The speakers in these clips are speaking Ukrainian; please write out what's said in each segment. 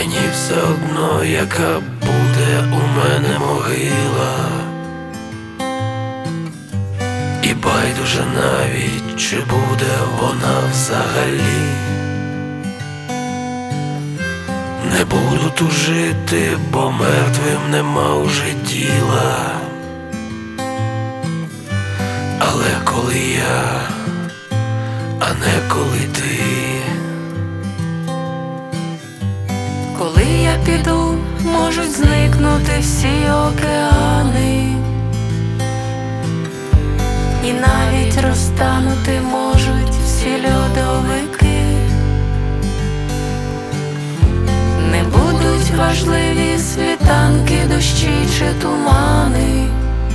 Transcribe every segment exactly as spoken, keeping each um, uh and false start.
Мені все одно, яка буде у мене могила, і байдуже навіть, чи буде вона взагалі. Не буду тужити, бо мертвим нема уже діла. Але коли я, а не коли ти. Коли я піду, можуть зникнути всі океани, і навіть розтанути можуть всі льодовики. Не будуть важливі світанки, дощі чи тумани,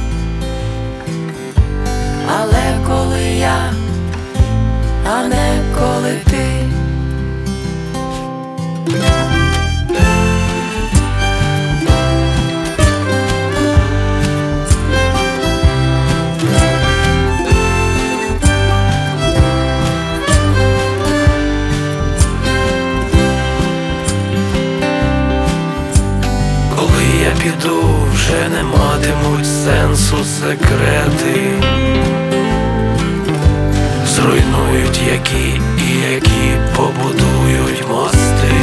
але коли я, а не коли ти. Піду, вже не матимуть сенсу секрети, зруйнують які і які побудують мости.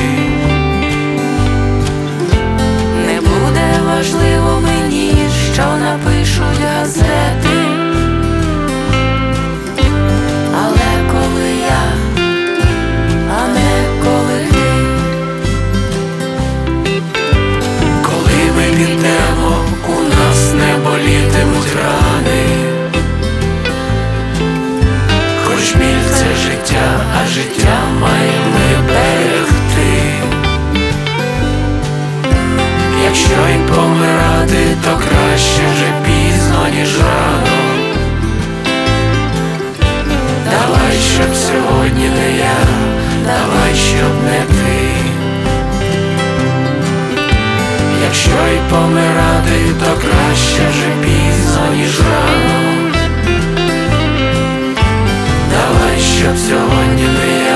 Не буде важливо мені, що напишуть газети, але коли я, а не коли ти. Підемо, у нас не болітимуть рани, хоч біль це життя, а життя маємо берегти. Якщо й помирати, то краще вже пізно, ніж рано. Давай, щоб сьогодні не я, давай, щоб не ти. Якщо й помирати, то краще вже пізно, ніж рано. Давай, щоб сьогодні не я.